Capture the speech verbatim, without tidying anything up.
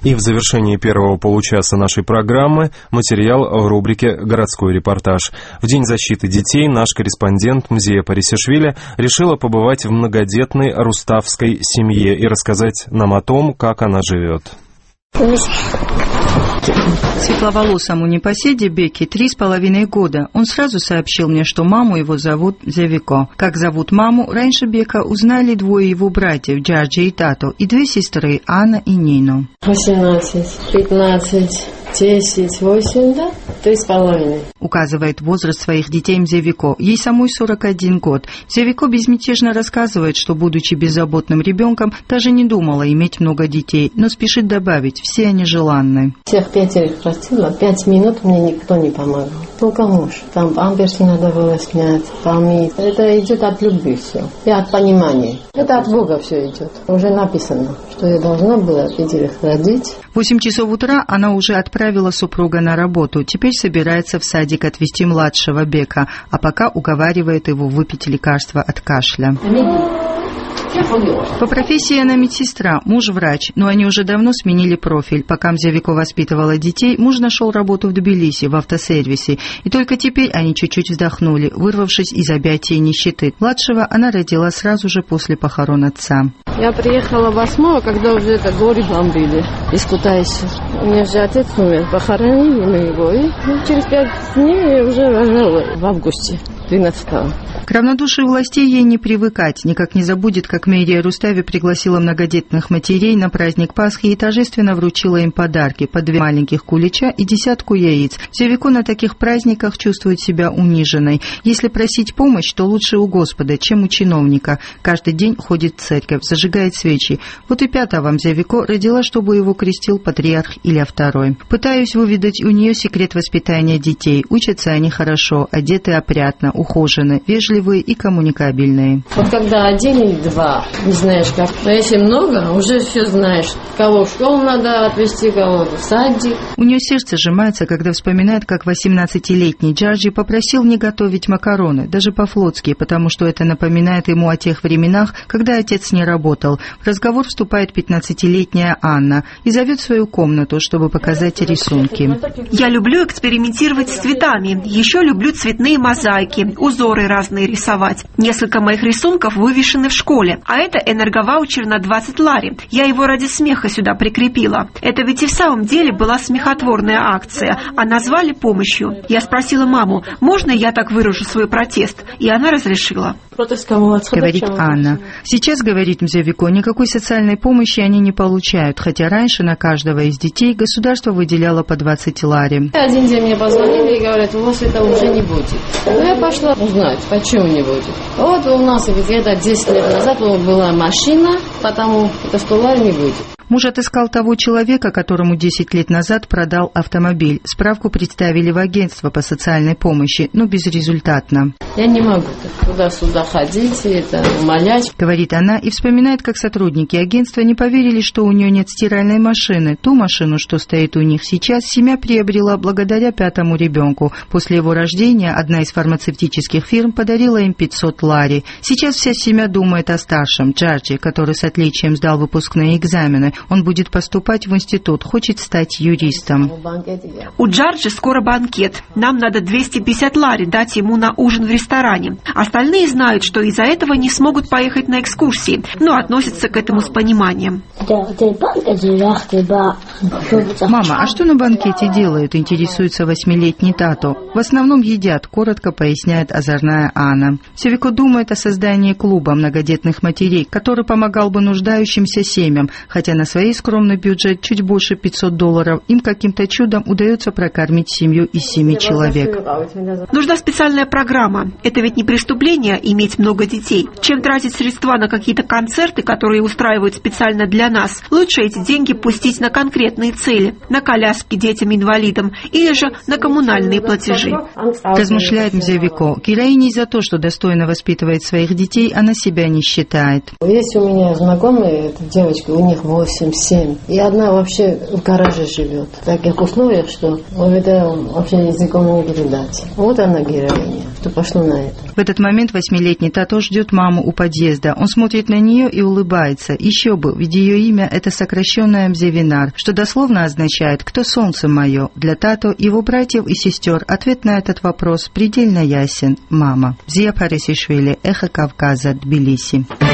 И в завершении первого получаса нашей программы материал в рубрике «Городской репортаж». В День защиты детей наш корреспондент музея Парисишвили решила побывать в многодетной руставской семье и рассказать нам о том, как она живет. Светловолосому непоседе Беке три с половиной года. Он сразу сообщил мне, что маму его зовут Зевико. Как зовут маму, раньше Бека узнали двое его братьев, Джорджи и Тато, и две сестры, Анна и Нино. восемнадцать, пятнадцать, десять, восемь, да? Три с половиной. Указывает возраст своих детей Мзевико. Ей самой сорок один год. Мзевико безмятежно рассказывает, что, будучи беззаботным ребенком, даже не думала иметь много детей, но спешит добавить, все они желанны. Всех пятерых простила, пять минут мне никто не помогал. Только муж. Там памперсы надо было снять, помыть. Это идет от любви все. И от понимания. Это от Бога все идет. Уже написано, что я должна была пятерых родить. В восемь часов утра она уже отправила супруга на работу. Теперь собирается в садик отвезти младшего Бека, а пока уговаривает его выпить лекарство от кашля. По профессии она медсестра, муж врач, но они уже давно сменили профиль. Пока Мзевико воспитывала детей, муж нашел работу в Тбилиси, в автосервисе. И только теперь они чуть-чуть вздохнули, вырвавшись из объятий нищеты. Младшего она родила сразу же после похорон отца. Я приехала восьмого, когда уже это горе бомбили из Кутайси. У меня же отец умер, похоронили мы его. И через пять дней я уже рожала в августе. двенадцатого. К равнодушию властей ей не привыкать. Никак не забудет, как мэрия Рустави пригласила многодетных матерей на праздник Пасхи и торжественно вручила им подарки по две маленьких кулича и десятку яиц. Мзевико на таких праздниках чувствует себя униженной. Если просить помощь, то лучше у Господа, чем у чиновника. Каждый день ходит в церковь, зажигает свечи. Вот и пятого Мзевико родила, чтобы его крестил патриарх Илья второй. Пытаюсь выведать у нее секрет воспитания детей. Учатся они хорошо, одеты опрятно, ухожены, вежливые и коммуникабельные. Вот когда один или два, не знаешь как, но если много, уже все знаешь. Кого в школу надо отвезти, кого в садик. У нее сердце сжимается, когда вспоминает, как восемнадцатилетний Джорджи попросил не готовить макароны, даже по-флотски, потому что это напоминает ему о тех временах, когда отец не работал. В разговор вступает пятнадцатилетняя Анна и зовет в свою комнату, чтобы показать рисунки. Я люблю экспериментировать с цветами, еще люблю цветные мозаики, узоры разные рисовать. Несколько моих рисунков вывешены в школе, а это энерговаучер на двадцать лари. Я его ради смеха сюда прикрепила. Это ведь и в самом деле была смехотворная акция, а назвали помощью. Я спросила маму, можно я так выражу свой протест? И она разрешила. Говорит Анна. Сейчас, говорит Мзевико, никакой социальной помощи они не получают, хотя раньше на каждого из детей государство выделяло по двадцать лари. Один день мне позвонили и говорят, у вас это уже не будет. Ну, я пошла узнать, почему не будет. Вот у нас где-то десять лет назад была машина, потому это сто лари не будет. Муж отыскал того человека, которому десять лет назад продал автомобиль. Справку представили в агентство по социальной помощи, но безрезультатно. Я не могу туда-сюда ходить и это умолять. Говорит она и вспоминает, как сотрудники агентства не поверили, что у нее нет стиральной машины. Ту машину, что стоит у них сейчас, семья приобрела благодаря пятому ребенку. После его рождения одна из фармацевтических фирм подарила им пятьсот лари. Сейчас вся семья думает о старшем, Джорджи, который с отличием сдал выпускные экзамены. Он будет поступать в институт, хочет стать юристом. У Джорджи скоро банкет. Нам надо двести пятьдесят лари дать ему на ужин в ресторане. Остальные знают, что из-за этого не смогут поехать на экскурсии, но относятся к этому с пониманием. Мама, а что на банкете делают, интересуется восьмилетний Тато. В основном едят, коротко поясняет озорная Анна. Мзевико думает о создании клуба многодетных матерей, который помогал бы нуждающимся семьям, хотя на своей скромный бюджет чуть больше пятьсот долларов им каким-то чудом удается прокормить семью из семи человек. Нужна специальная программа. Это ведь не преступление иметь много детей. Чем тратить средства на какие-то концерты, которые устраивают специально для нас, лучше эти деньги пустить на конкретные цели, на коляски детям-инвалидам или же на коммунальные платежи. Размышляет Мзевико. Героиней за то, что достойно воспитывает своих детей, она себя не считает. Есть у меня знакомые, девочки, у них восемь-семь, и одна вообще в гараже живет. В таких условиях, что это вообще языком не передать. Вот она героиня, что пошло на это. В этот момент восьмилетний Тато ждет маму у подъезда. Он смотрит на нее и улыбается. Еще бы, ведь ее имя — это сокращенное Мзевинар, что дословно означает «кто солнце мое». Для Тато, его братьев и сестер ответ на этот вопрос предельно ясен — мама. Мзия Парисишвили, Эхо Кавказа, Тбилиси.